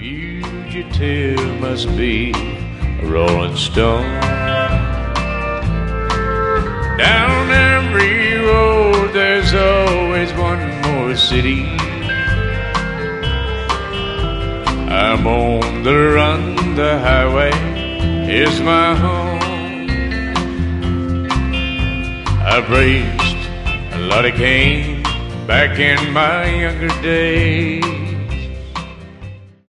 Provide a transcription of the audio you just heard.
fugitive must be a rolling stone. Down every road there's always one more city. I'm on the run, the highway is my home. I've raised a lot of cane back in my younger days.